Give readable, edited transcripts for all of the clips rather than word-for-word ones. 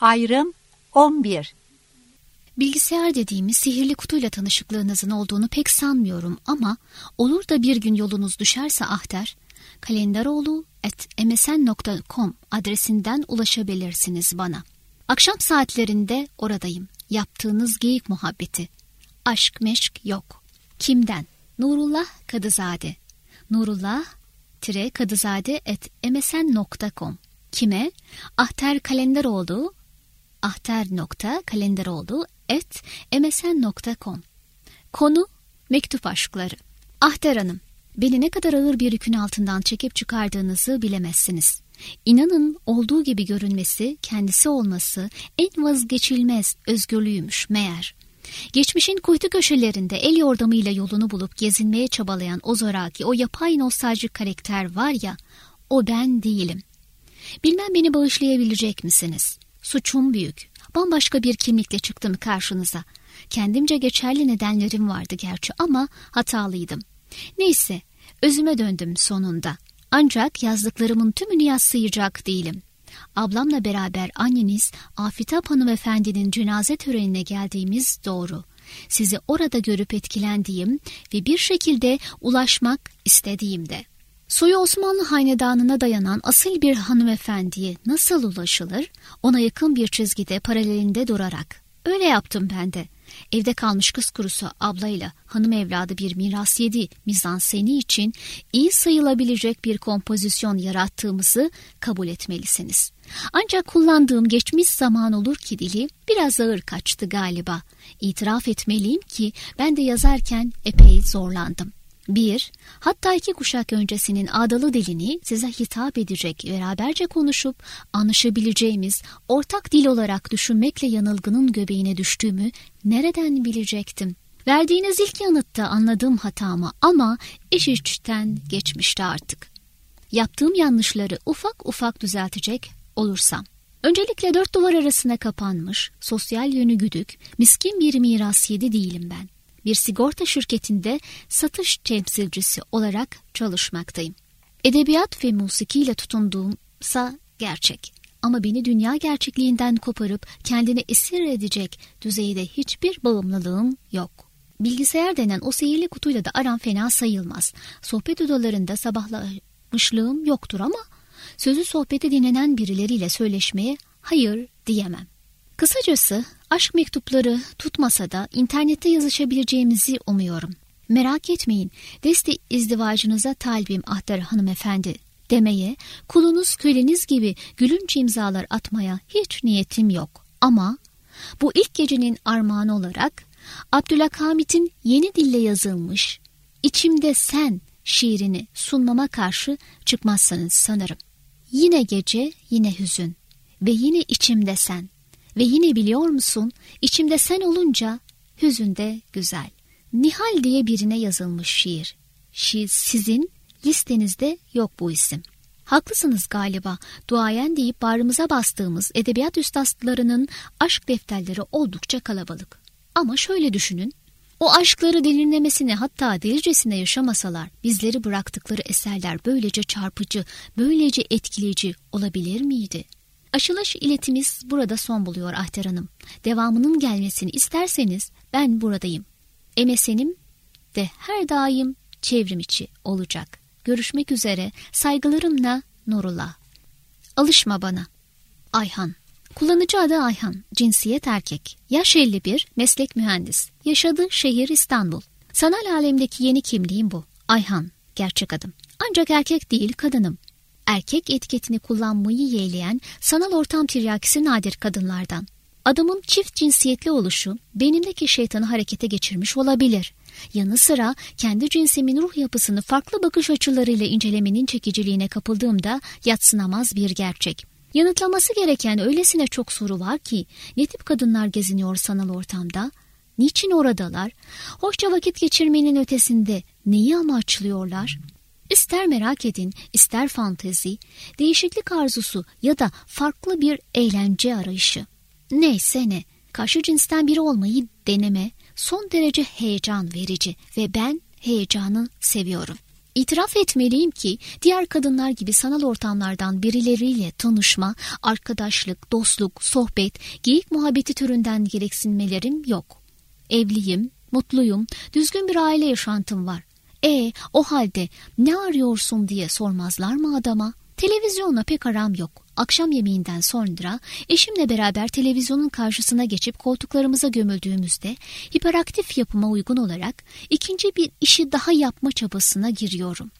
Ayrım 11. Bilgisayar dediğimiz sihirli kutuyla tanışıklığınızın olduğunu pek sanmıyorum ama olur da bir gün yolunuz düşerse Ahter, kalenderoğlu@msn.com adresinden ulaşabilirsiniz bana. Akşam saatlerinde oradayım. Yaptığınız geyik muhabbeti. Aşk meşk yok. Kimden? Nurullah Kadızade. Nurullah-kadızade@msn.com. Kime? Ahter Kalenderoğlu ahter.kalenderoğlu@msn.com. Konu mektup aşkları. Ahter Hanım, beni ne kadar ağır bir yükün altından çekip çıkardığınızı bilemezsiniz. İnanın olduğu gibi görünmesi, kendisi olması en vazgeçilmez özgürlüğümüş meğer. Geçmişin kuytu köşelerinde el yordamıyla yolunu bulup gezinmeye çabalayan o zoraki, o yapay nostaljik karakter var ya, o ben değilim. Bilmem beni bağışlayabilecek misiniz? Suçum büyük. Bambaşka bir kimlikle çıktım karşınıza. Kendimce geçerli nedenlerim vardı gerçi ama hatalıydım. Neyse, özüme döndüm sonunda. Ancak yazdıklarımın tümünü yadsıyacak değilim. Ablamla beraber anneniz Afitap hanımefendinin cenaze törenine geldiğimiz doğru. Sizi orada görüp etkilendiğim ve bir şekilde ulaşmak istediğimde. Soyu Osmanlı hanedanına dayanan asil bir hanımefendiye nasıl ulaşılır? Ona yakın bir çizgide paralelinde durarak. Öyle yaptım ben de. Evde kalmış kız kurusu ablayla hanım evladı bir miras yedi mizanseni için iyi sayılabilecek bir kompozisyon yarattığımızı kabul etmelisiniz. Ancak kullandığım geçmiş zaman olur ki dili biraz ağır kaçtı galiba. İtiraf etmeliyim ki ben de yazarken epey zorlandım. 1. Hatta 2 kuşak öncesinin ağdalı dilini size hitap edecek, beraberce konuşup anlaşabileceğimiz ortak dil olarak düşünmekle yanılgının göbeğine düştüğümü nereden bilecektim? Verdiğiniz ilk yanıtta anladığım hatamı ama iş içten geçmişti artık. Yaptığım yanlışları ufak ufak düzeltecek olursam. Öncelikle 4 duvar arasına kapanmış, sosyal yönü güdük, miskin bir miras yedi değilim ben. Bir sigorta şirketinde satış temsilcisi olarak çalışmaktayım. Edebiyat ve musikiyle tutunduğumsa gerçek. Ama beni dünya gerçekliğinden koparıp kendini esir edecek düzeyde hiçbir bağımlılığım yok. Bilgisayar denen o sihirli kutuyla da aram fena sayılmaz. Sohbet odalarında sabahlamışlığım yoktur ama sözü sohbeti dinlenen birileriyle söyleşmeye hayır diyemem. Kısacası aşk mektupları tutmasa da internette yazışabileceğimizi umuyorum. Merak etmeyin, deste izdivacınıza talibim Ahter hanımefendi demeye, kulunuz köleniz gibi gülünç imzalar atmaya hiç niyetim yok. Ama bu ilk gecenin armağanı olarak Abdülhamit'in yeni dille yazılmış "İçimde Sen" şiirini sunmama karşı çıkmazsanız sanırım. Yine gece, yine hüzün ve yine içimde sen. Ve yine biliyor musun, içimde sen olunca hüzün de güzel. Nihal diye birine yazılmış şiir. Sizin listenizde yok bu isim. Haklısınız galiba. Duayen deyip bağrımıza bastığımız edebiyat üstadlarının aşk defterleri oldukça kalabalık. Ama şöyle düşünün. O aşkları derinlemesine, hatta delicesine yaşamasalar bizleri bıraktıkları eserler böylece çarpıcı, böylece etkileyici olabilir miydi? Aşılış iletimiz burada son buluyor Ahter Hanım. Devamının gelmesini isterseniz ben buradayım. MSN'im de her daim çevrim içi olacak. Görüşmek üzere, saygılarımla Nurullah. Alışma bana. Ayhan. Kullanıcı adı Ayhan, cinsiyet erkek. Yaş 51, meslek mühendis. Yaşadığı şehir İstanbul. Sanal alemdeki yeni kimliğim bu. Ayhan, gerçek adım. Ancak erkek değil, kadınım. Erkek etiketini kullanmayı yeğleyen sanal ortam tiryakisi nadir kadınlardan. Adamın çift cinsiyetli oluşu benimdeki şeytanı harekete geçirmiş olabilir. Yanı sıra kendi cinsimin ruh yapısını farklı bakış açılarıyla incelemenin çekiciliğine kapıldığımda yadsınamaz bir gerçek. Yanıtlaması gereken öylesine çok soru var ki, ne tip kadınlar geziniyor sanal ortamda? Niçin oradalar? Hoşça vakit geçirmenin ötesinde neyi amaçlıyorlar? İster merak edin, ister fantezi, değişiklik arzusu ya da farklı bir eğlence arayışı. Neyse ne, karşı cinsten biri olmayı deneme son derece heyecan verici ve ben heyecanı seviyorum. İtiraf etmeliyim ki diğer kadınlar gibi sanal ortamlardan birileriyle tanışma, arkadaşlık, dostluk, sohbet, geyik muhabbeti türünden gereksinmelerim yok. Evliyim, mutluyum, düzgün bir aile yaşantım var. O halde ne arıyorsun diye sormazlar mı adama? Televizyonla pek aram yok. Akşam yemeğinden sonra eşimle beraber televizyonun karşısına geçip koltuklarımıza gömüldüğümüzde hiperaktif yapıma uygun olarak ikinci bir işi daha yapma çabasına giriyorum.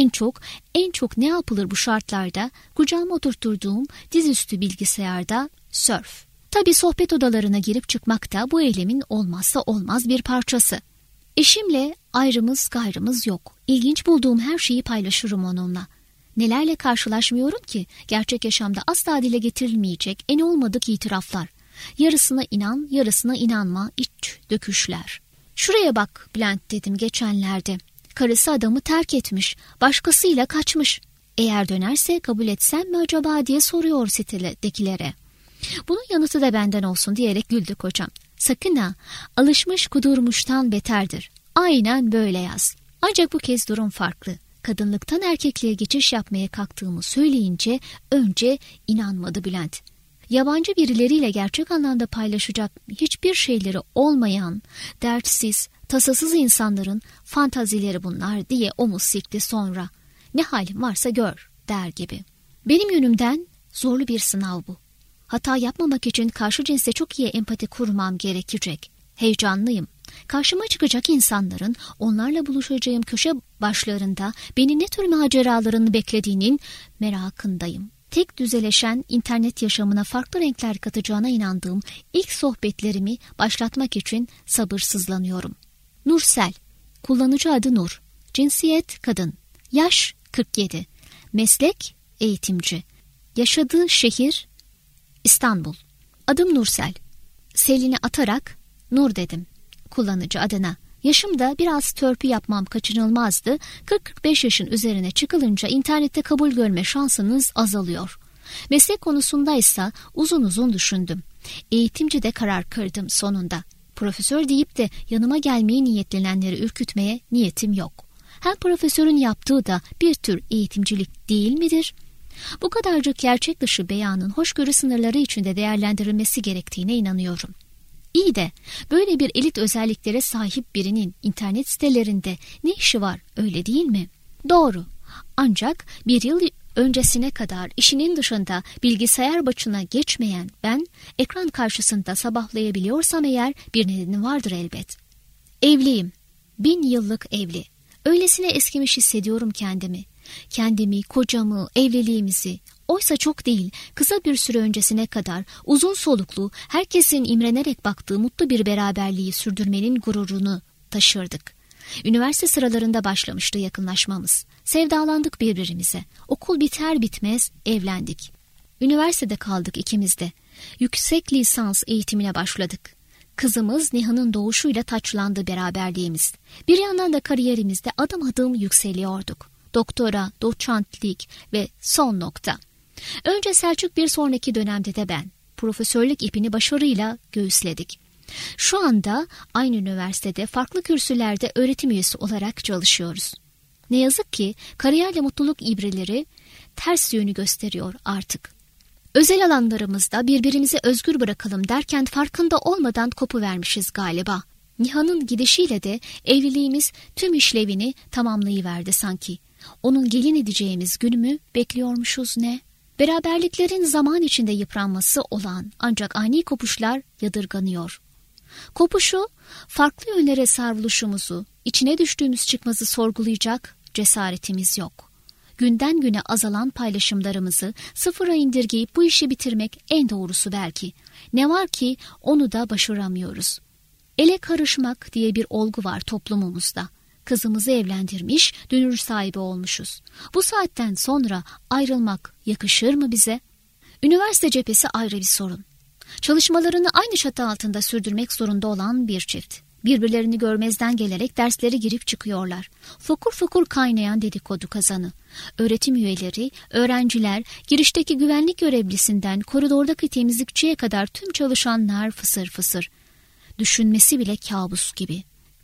En çok ne yapılır bu şartlarda? Kucağıma oturtturduğum dizüstü bilgisayarda sörf. Tabii sohbet odalarına girip çıkmak da bu eylemin olmazsa olmaz bir parçası. Eşimle ayrımız gayrımız yok. İlginç bulduğum her şeyi paylaşırım onunla. Nelerle karşılaşmıyorum ki gerçek yaşamda asla dile getirilmeyecek en olmadık itiraflar. Yarısına inan, yarısına inanma iç döküşler. Şuraya bak Bülent dedim geçenlerde. Karısı adamı terk etmiş, başkasıyla kaçmış. Eğer dönerse kabul etsem mi acaba diye soruyor sitedekilere. Bunun yanıtı da benden olsun diyerek güldü kocam. Sakın ha, alışmış kudurmuştan beterdir. Aynen böyle yaz. Ancak bu kez durum farklı. Kadınlıktan erkekliğe geçiş yapmaya kalktığımı söyleyince önce inanmadı Bülent. Yabancı birileriyle gerçek anlamda paylaşacak hiçbir şeyleri olmayan, dertsiz, tasasız insanların fantazileri bunlar diye omuz silkti sonra. Ne halim varsa gör der gibi. Benim yönümden zorlu bir sınav bu. Hata yapmamak için karşı cinsle çok iyi empati kurmam gerekecek. Heyecanlıyım. Karşıma çıkacak insanların onlarla buluşacağım köşe başlarında beni ne tür maceralarını beklediğinin merakındayım. Tek düzeleşen internet yaşamına farklı renkler katacağına inandığım ilk sohbetlerimi başlatmak için sabırsızlanıyorum. Nursel, kullanıcı adı Nur, cinsiyet kadın, yaş 47, meslek eğitimci, yaşadığı şehir İstanbul. Adım Nursel. Selini atarak Nur dedim kullanıcı adına. Yaşımda biraz törpü yapmam kaçınılmazdı. 40-45 yaşın üzerine çıkılınca internette kabul görme şansınız azalıyor. Meslek konusundaysa uzun uzun düşündüm. Eğitimci de karar kırdım sonunda. Profesör deyip de yanıma gelmeyi niyetlenenleri ürkütmeye niyetim yok. Her profesörün yaptığı da bir tür eğitimcilik değil midir? Bu kadarcık gerçek dışı beyanın hoşgörü sınırları içinde değerlendirilmesi gerektiğine inanıyorum. İyi de böyle bir elit özelliklere sahip birinin internet sitelerinde ne işi var öyle değil mi? Doğru. Ancak bir yıl öncesine kadar işinin dışında bilgisayar başına geçmeyen ben ekran karşısında sabahlayabiliyorsam eğer bir nedeni vardır elbet. Evliyim. 1000 yıllık evli. Öylesine eskimiş hissediyorum kendimi. Kendimi, kocamı, evliliğimizi. Oysa çok değil, kısa bir süre öncesine kadar uzun soluklu, herkesin imrenerek baktığı mutlu bir beraberliği sürdürmenin gururunu taşırdık. Üniversite sıralarında başlamıştı yakınlaşmamız. Sevdalandık birbirimize. Okul biter bitmez evlendik. Üniversitede kaldık ikimiz de. Yüksek lisans eğitimine başladık. Kızımız Nihan'ın doğuşuyla taçlandı beraberliğimiz. Bir yandan da kariyerimizde adım adım yükseliyorduk. Doktora, doçentlik ve son nokta. Önce Selçuk, bir sonraki dönemde de ben. Profesörlük ipini başarıyla göğüsledik. Şu anda aynı üniversitede farklı kürsülerde öğretim üyesi olarak çalışıyoruz. Ne yazık ki kariyerle mutluluk ibreleri ters yönü gösteriyor artık. Özel alanlarımızda birbirimizi özgür bırakalım derken farkında olmadan kopuvermişiz galiba. Nihan'ın gidişiyle de evliliğimiz tüm işlevini tamamlayıverdi sanki. Onun gelin edeceğimiz günümü bekliyormuşuz ne? Beraberliklerin zaman içinde yıpranması olan ancak ani kopuşlar yadırganıyor. Kopuşu, farklı yönlere savruluşumuzu, içine düştüğümüz çıkmazı sorgulayacak cesaretimiz yok. Günden güne azalan paylaşımlarımızı sıfıra indirgeyip bu işi bitirmek en doğrusu belki. Ne var ki onu da başaramıyoruz. Ele karışmak diye bir olgu var toplumumuzda. Kızımızı evlendirmiş, dünür sahibi olmuşuz. Bu saatten sonra ayrılmak yakışır mı bize? Üniversite cephesi ayrı bir sorun. Çalışmalarını aynı çatı altında sürdürmek zorunda olan bir çift. Birbirlerini görmezden gelerek dersleri girip çıkıyorlar. Fokur fokur kaynayan dedikodu kazanı. Öğretim üyeleri, öğrenciler, girişteki güvenlik görevlisinden koridordaki temizlikçiye kadar tüm çalışanlar fısır fısır. Düşünmesi bile kabus gibi.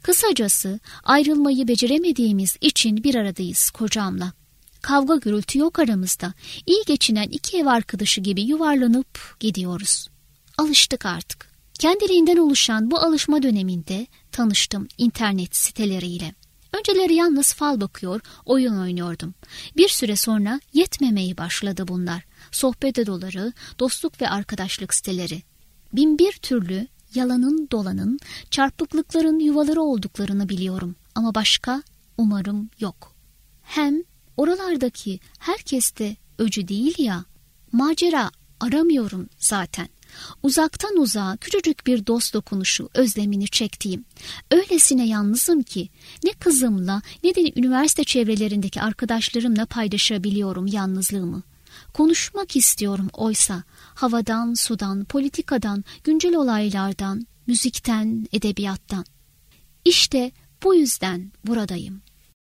Kısacası ayrılmayı beceremediğimiz için bir aradayız kocamla. Kavga gürültü yok aramızda. İyi geçinen iki ev arkadaşı gibi yuvarlanıp gidiyoruz. Alıştık artık. Kendiliğinden oluşan bu alışma döneminde tanıştım internet siteleriyle. Önceleri yalnız fal bakıyor, oyun oynuyordum. Bir süre sonra yetmemeye başladı bunlar. Sohbet odaları, dostluk ve arkadaşlık siteleri. Binbir türlü yalanın dolanın, çarpıklıkların yuvaları olduklarını biliyorum. Ama başka umarım yok. Hem oralardaki herkes de öcü değil ya, macera aramıyorum zaten. Uzaktan uzağa küçücük bir dost dokunuşu özlemini çektiğim, öylesine yalnızım ki ne kızımla ne de üniversite çevrelerindeki arkadaşlarımla paylaşabiliyorum yalnızlığımı. Konuşmak istiyorum oysa havadan, sudan, politikadan, güncel olaylardan, müzikten, edebiyattan. İşte bu yüzden buradayım.